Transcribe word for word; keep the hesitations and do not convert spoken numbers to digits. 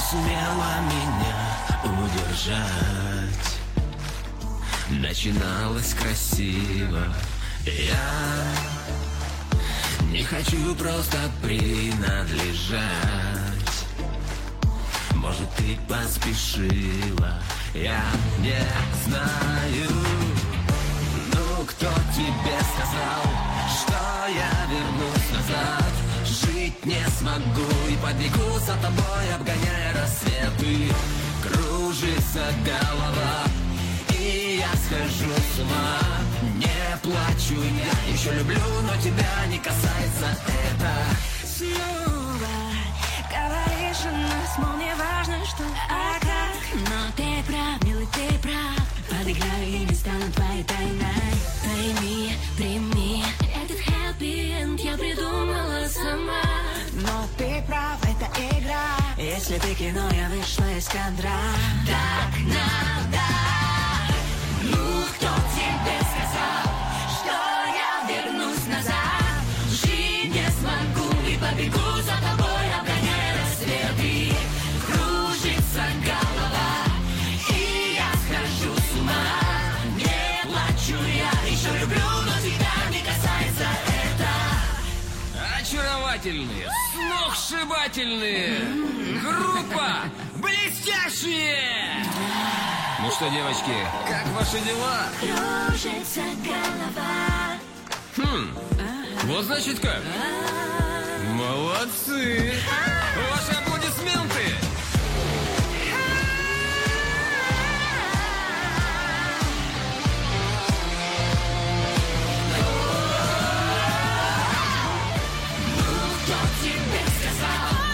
сумела меня удержать. Начиналось красиво. Я не хочу просто принадлежать. Может, ты поспешила, я не знаю. Ну, кто тебе сказал, что я вернусь назад? Жить не смогу и побегу за тобой, обгоняя рассветы. Кружится голова, и я схожу с ума. Не плачу, я еще люблю, но тебя не касается это. Снова говоришь о нас, мол, не важно что, а как. Но ты прав, милый, ты прав. Подыграю и не стану твоей тайной. Пойми, прими, этот happy end я придумала сама. Но ты прав, это игра. Если ты кино, я вышла из кадра. Так надо. Ну, кто тебе сказал, что я вернусь назад? Жить не смогу и побегу за тобой, обгоняя рассветы. Кружится голова, и я схожу с ума. Не плачу, я еще люблю, но тебя не касается это. Очаровательные, сногсшибательные, группа блестящие. Ну что, девочки, как ваши дела? Кружится голова. Хм, вот значит как. Молодцы. Ваши аплодисменты. Ну, кто тебе сказал,